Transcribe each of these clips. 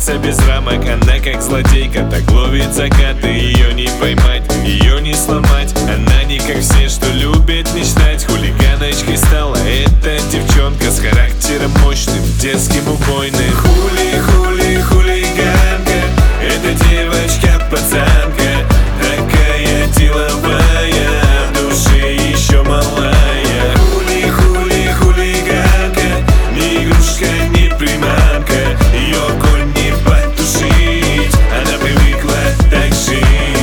сердце без рамок. Она как злодейка, так ловит закаты. Ее не поймать, ее не сломать. Она не как все, что любит мечтать. Хулиганочкой стала эта девчонка с характером мощным, детским, убойным. Хулиганка, эта девочка-пацанка, такая деловая, в душе еще малая. Хулиганка, не игрушка, не приманка. Ее огонь не потушить, она привыкла так жить.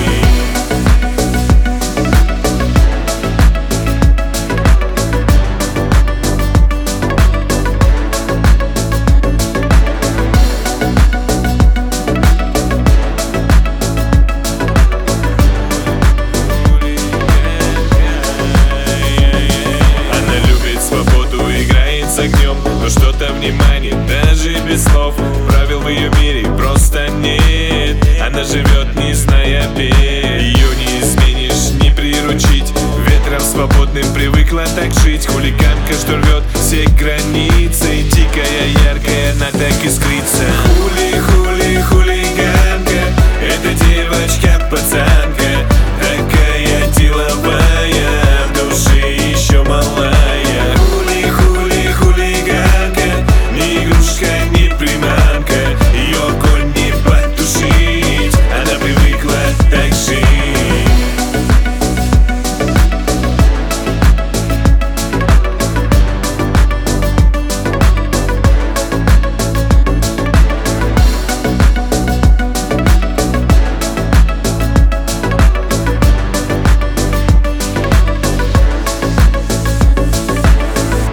С огнем, но что-то внимание, даже без слов. Правил в ее мире просто нет. Она живет, не зная бед. Ее не изменишь, не приручить. Ветром свободным привыкла так жить. Хулиганка, что рвет все границы. Дикая, яркая, она так искала.